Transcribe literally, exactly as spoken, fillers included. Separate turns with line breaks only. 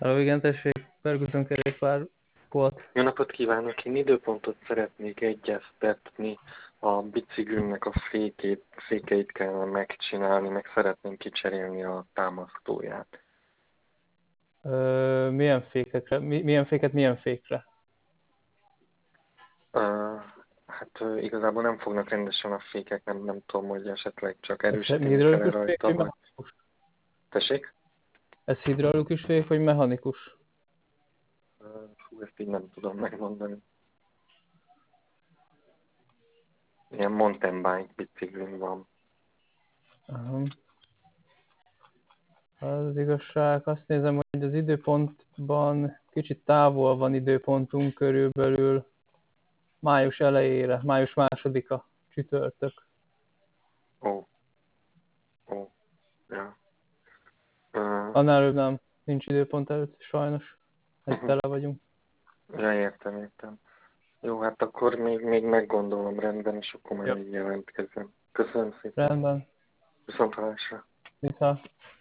Hello, igen, tessék, Ferguson kerékpár volt.
Jó napot kívánok! Én időpontot szeretnék egyeztetni. A biciklimnek a fékét, fékeit kellene megcsinálni, meg szeretném kicserélni a támasztóját.
Ö, milyen fékekre? Mi, milyen féket milyen fékre?
Uh, hát uh, igazából nem fognak rendesen a fékek, nem, nem tudom, hogy esetleg csak
Ez
erősíteni kell-e
hidraulikus fék
rajta,
vagy
vagy...
mechanikus?
Tessék?
Ez hidraulikus fék vagy mechanikus?
Uh, fú, ezt így nem tudom megmondani. Ilyen mountain bike biciklim van.
Aha. Az igazság, azt nézem, hogy az időpontban kicsit távol van időpontunk körülbelül május elejére, május másodika, csütörtök.
Ó, ó, ja. Uh,
Annál előbb nem, nincs időpont előtt, sajnos. Egy
uh-huh.
tele vagyunk.
Ja, értem, értem. Jó, hát akkor még, még meggondolom rendben, és akkor majd
Jó,
még jelentkezem. Köszönöm szépen.
rendben.
Viszontlátásra.
Viszont.